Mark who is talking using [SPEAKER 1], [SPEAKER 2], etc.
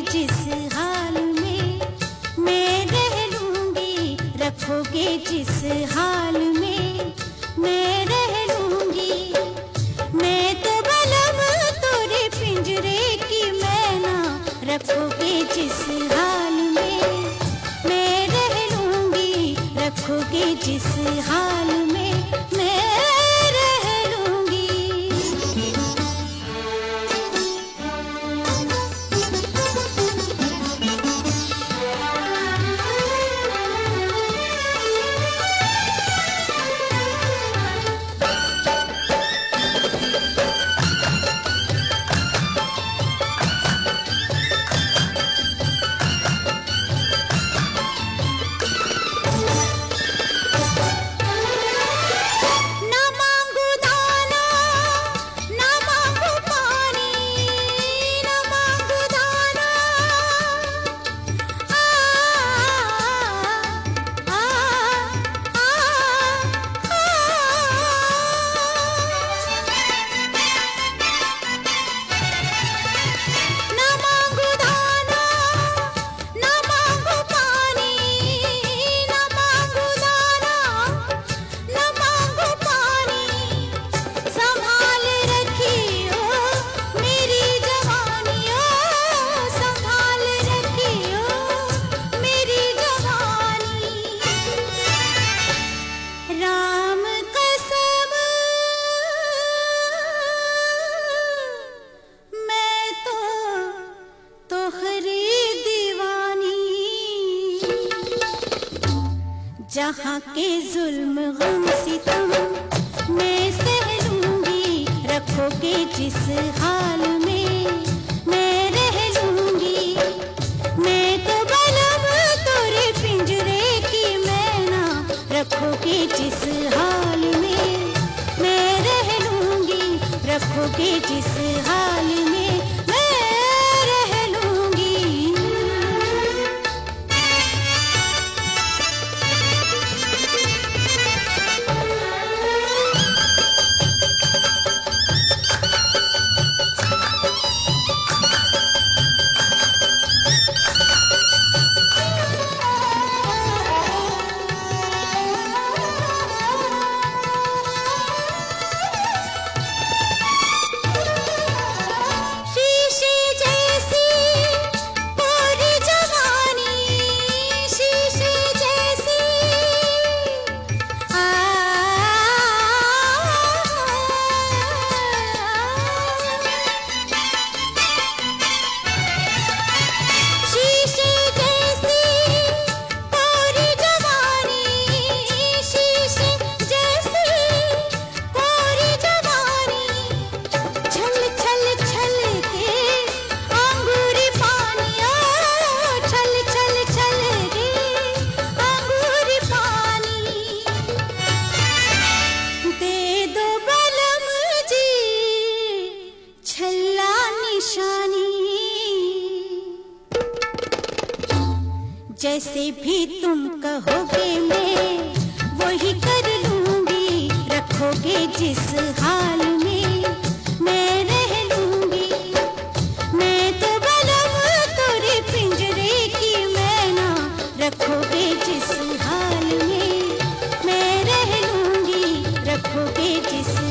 [SPEAKER 1] जिस हाल में मैं रह लूंगी, रखोगे जिस हाल में मैं रह लूंगी। मैं तो बलम तोरे पिंजरे की मैना, रखोगे जिस हाल में मैं रह लूंगी, रखोगे जिस हाल में मैं रह लूंगी। जहाँ के जुल्म गम सितम मैं सह लूंगी, रखोगे जिस हाल में मैं रह लूंगी। मैं तो बलम तोरे पिंजरे की मैना, रखोगे जिस हाल में मैं रह लूंगी, रखोगे जिस हाल में मैं रह लूंगी। जैसे भी तुम कहोगे मैं वही कर लूंगी, रखोगे जिस हाल में मैं रह लूंगी। मैं तो बलम तोरे पिंजरे की मैना, रखोगे जिस हाल में मैं रह लूंगी, रखोगे जिस